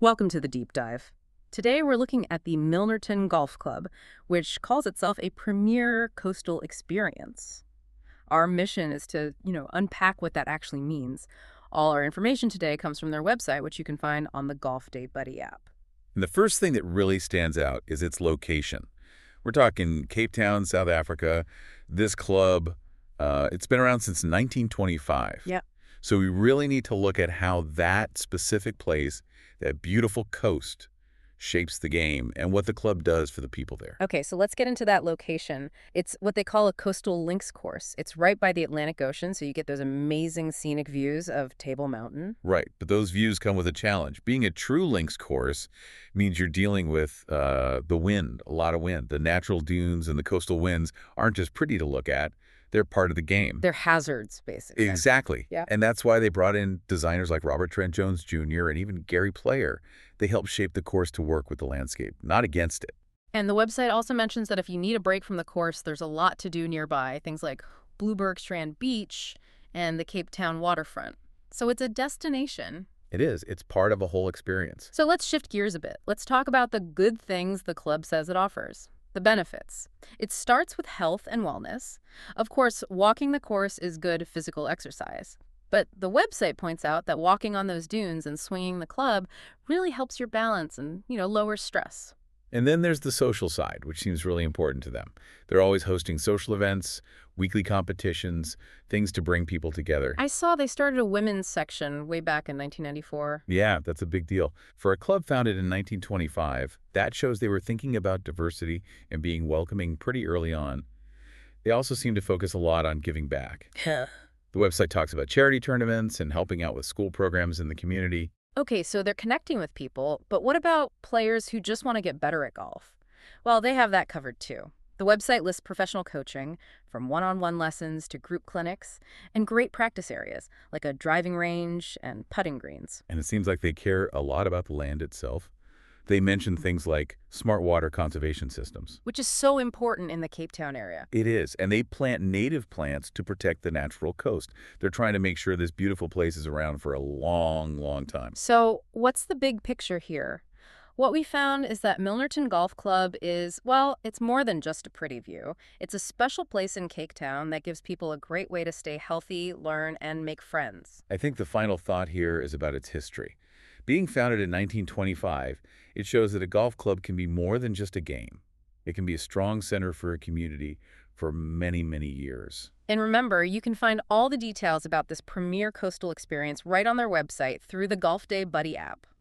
Welcome to the deep dive. Today we're looking at the Milnerton Golf Club, which calls itself a premier coastal experience. Our mission is to, unpack what that actually means. All our information today comes from their website, which you can find on the Golf Day Buddy app. And the first thing that really stands out is its location. We're talking Cape Town, South Africa. This club, it's been around since 1925. Yeah. So we really need to look at how that specific place, that beautiful coast, shapes the game and what the club does for the people there. Okay, so let's get into that location. It's what they call a coastal links course. It's right by the Atlantic Ocean, so you get those amazing scenic views of Table Mountain. Right, but those views come with a challenge. Being a true links course means you're dealing with the wind, a lot of wind. The natural dunes and the coastal winds aren't just pretty to look at. They're part of the game. They're hazards, basically. Exactly. Yeah. And that's why they brought in designers like Robert Trent Jones Jr. and even Gary Player. They helped shape the course to work with the landscape, not against it. And the website also mentions that if you need a break from the course, there's a lot to do nearby, things like Blueberg Strand Beach and the Cape Town waterfront. So it's a destination. It is. It's part of a whole experience. So let's shift gears a bit. Let's talk about the good things the club says it offers. The benefits. It starts with health and wellness. Of course, walking the course is good physical exercise. But the website points out that walking on those dunes and swinging the club really helps your balance and, lowers stress. And then there's the social side, which seems really important to them. They're always hosting social events, weekly competitions, things to bring people together. I saw they started a women's section way back in 1994. Yeah, that's a big deal. For a club founded in 1925, that shows they were thinking about diversity and being welcoming pretty early on. They also seem to focus a lot on giving back. Yeah. The website talks about charity tournaments and helping out with school programs in the community. Okay, so they're connecting with people, but what about players who just want to get better at golf? Well, they have that covered too. The website lists professional coaching, from one-on-one lessons to group clinics, and great practice areas, like a driving range and putting greens. And it seems like they care a lot about the land itself. They mention things like smart water conservation systems. Which is so important in the Cape Town area. It is, and they plant native plants to protect the natural coast. They're trying to make sure this beautiful place is around for a long, long time. So what's the big picture here? What we found is that Milnerton Golf Club is, well, it's more than just a pretty view. It's a special place in Cape Town that gives people a great way to stay healthy, learn, and make friends. I think the final thought here is about its history. Being founded in 1925, it shows that a golf club can be more than just a game. It can be a strong center for a community for many, many years. And remember, you can find all the details about this premier coastal experience right on their website through the Golf Day Buddy app.